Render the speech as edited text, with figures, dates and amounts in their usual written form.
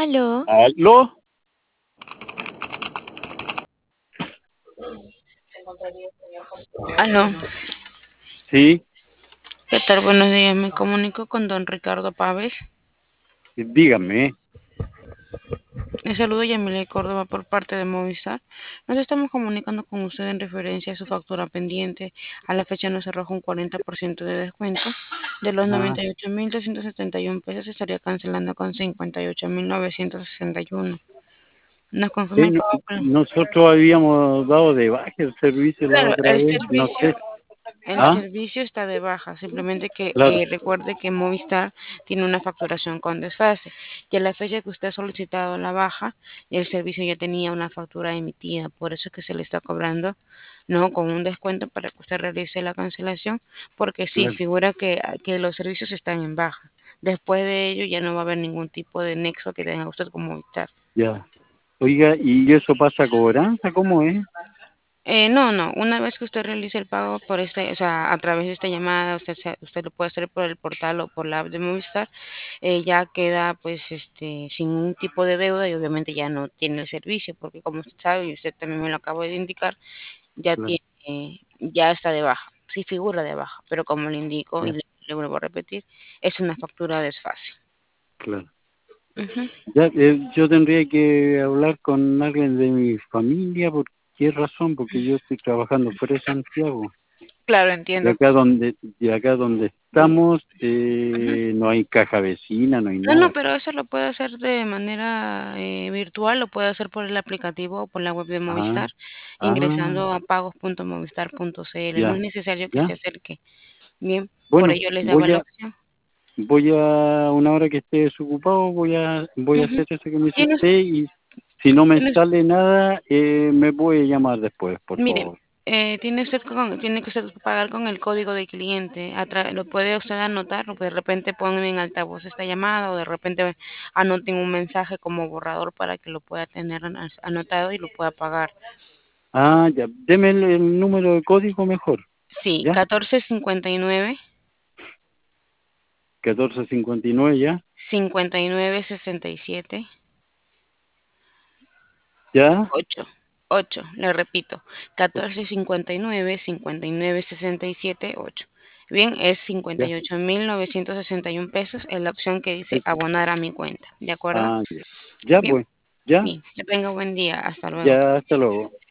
Aló, ¿Aló? aló. Sí, ¿Qué tal? Buenos días. Me comunico con don Ricardo Pávez. dígame. Le saludo Yamile Córdoba por parte de Movistar. Nos estamos comunicando con usted en referencia a su factura pendiente. A la fecha nos arroja un 40% de descuento. De los Ah, 98.271 pesos estaría cancelando con 58.961. Nos confirma sí, el pago. nosotros habíamos dado de baja el servicio la Claro, otra vez, no sé. el Ah, servicio está de baja, simplemente que claro, recuerde que Movistar tiene una facturación con desfase. Y a la fecha que usted ha solicitado la baja, el servicio ya tenía una factura emitida, por eso es que se le está cobrando, no, con un descuento para que usted realice la cancelación, porque sí, claro, figura que los servicios están en baja. Después de ello ya no va a haber ningún tipo de nexo que tenga usted con Movistar. ya. Oiga, ¿y eso pasa a cobranza? ¿Cómo es? No. Una vez que usted realice el pago por este, o sea, a través de esta llamada, usted lo puede hacer por el portal o por la app de Movistar, ya queda pues sin un tipo de deuda y obviamente ya no tiene el servicio, porque como usted sabe y usted también me lo acabo de indicar, ya Claro, ya está de baja, sí figura de baja, pero como le indico y ya, le vuelvo a repetir, es una factura de desfase. claro. Ujú. Ya, yo tendría que hablar con alguien de mi familia, ¿por qué razón? Porque yo estoy trabajando fuera de Santiago. Claro, De entiendo. acá donde estamos, Ujú. no hay caja vecina, no hay No, nada. pero eso lo puede hacer de manera virtual, lo puede hacer por el aplicativo o por la web de Ah, Movistar, ah, ingresando a pagos.movistar.cl. No es ya, necesario que se ya. acerque. Bien, por Bueno, ello les daba la opción. voy a una hora que esté desocupado, voy a Ujú. hacer eso que me dice Tienes, usted y si no me tienes, sale nada, me puede llamar después, por mire, favor. tiene que usted pagar con el código de cliente. Lo puede usted anotar, o de repente ponen en altavoz esta llamada, o de repente anoten un mensaje como borrador para que lo pueda tener anotado y lo pueda pagar. Ah, ya, deme el número de código mejor, Sí, ¿ya? 1459 1459, ¿ya? 5967 ¿Ya? 8, le repito, 1459 5967 8. Bien, es ¿Ya? 58.961 pesos en la opción que dice Eso. abonar a mi cuenta, ¿de acuerdo? Ah, ya. Ya Bien, pues, ya, bien, que tenga buen día, hasta luego. ya, hasta luego.